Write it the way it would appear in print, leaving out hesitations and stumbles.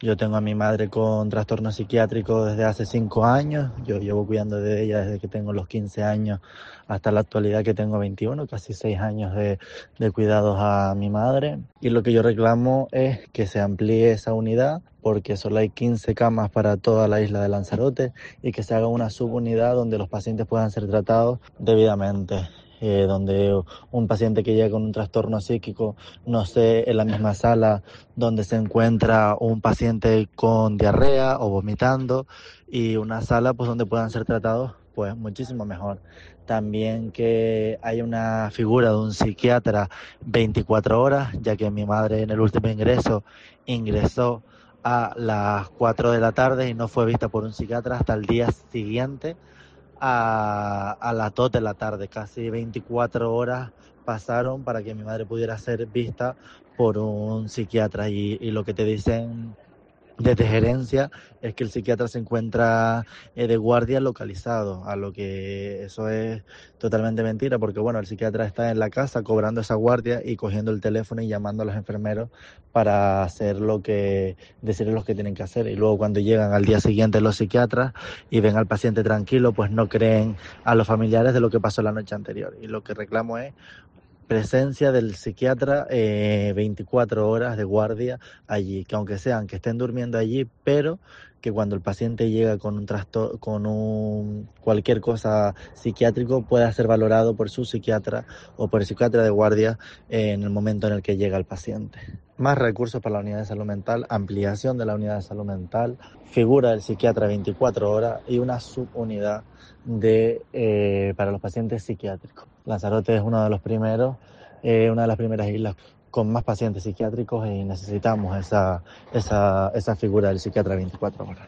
Yo tengo a mi madre con trastorno psiquiátrico desde hace 5 años. Yo llevo cuidando de ella desde que tengo los 15 años hasta la actualidad que tengo 21, casi 6 años de cuidados a mi madre. Y lo que yo reclamo es que se amplíe esa unidad porque solo hay 15 camas para toda la isla de Lanzarote y que se haga una subunidad donde los pacientes puedan ser tratados debidamente. Donde un paciente que llega con un trastorno psíquico no esté en la misma sala donde se encuentra un paciente con diarrea o vomitando, y una sala pues donde puedan ser tratados pues muchísimo mejor. También que haya una figura de un psiquiatra 24 horas, ya que mi madre en el último ingresó a las 4 de la tarde y no fue vista por un psiquiatra hasta el día siguiente a las 2 de la tarde. Casi 24 horas pasaron para que mi madre pudiera ser vista por un psiquiatra, y lo que te dicen desde gerencia es que el psiquiatra se encuentra de guardia localizado, a lo que eso es totalmente mentira, porque bueno, el psiquiatra está en la casa cobrando esa guardia y cogiendo el teléfono y llamando a los enfermeros para hacer decirles lo que tienen que hacer, y luego cuando llegan al día siguiente los psiquiatras y ven al paciente tranquilo, pues no creen a los familiares de lo que pasó la noche anterior. Y lo que reclamo es presencia del psiquiatra 24 horas de guardia allí, que aunque sean que estén durmiendo allí, pero que cuando el paciente llega con un trastorno, con un cualquier cosa psiquiátrico, pueda ser valorado por su psiquiatra o por el psiquiatra de guardia en el momento en el que llega el paciente. Más recursos para la unidad de salud mental, ampliación de la unidad de salud mental, figura del psiquiatra 24 horas y una subunidad para los pacientes psiquiátricos. Lanzarote es una de las primeras islas con más pacientes psiquiátricos, y necesitamos esa figura del psiquiatra 24 horas.